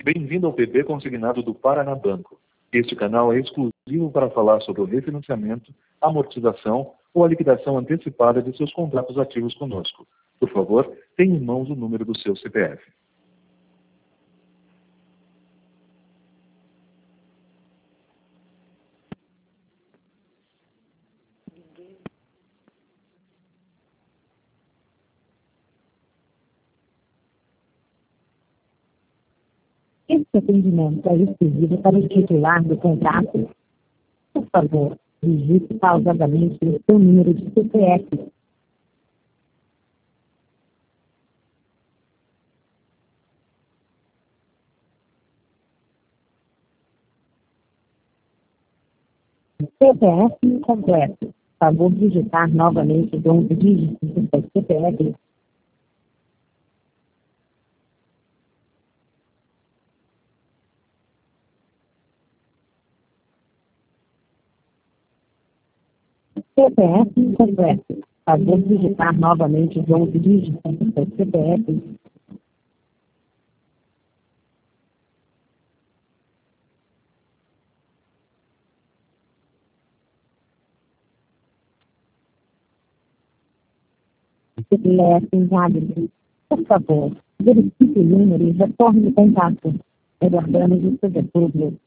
Bem-vindo ao PB Consignado do Paraná Banco. Este canal é exclusivo para falar sobre o refinanciamento, amortização ou a liquidação antecipada de seus contratos ativos conosco. Por favor, tenha em mãos o número do seu CPF. Este atendimento é exclusivo para o titular do contrato. Por favor, digite pausadamente o seu número de CPF. CPF incompleto. Por favor, digitar novamente os 11 dígitos do seu CPF. CPF incompleto. Por favor, digitar novamente os 11 dígitos do seu CPF. CPF inválido. Por favor, verifique o número e retorne o contato. Aguardamos o seu retorno.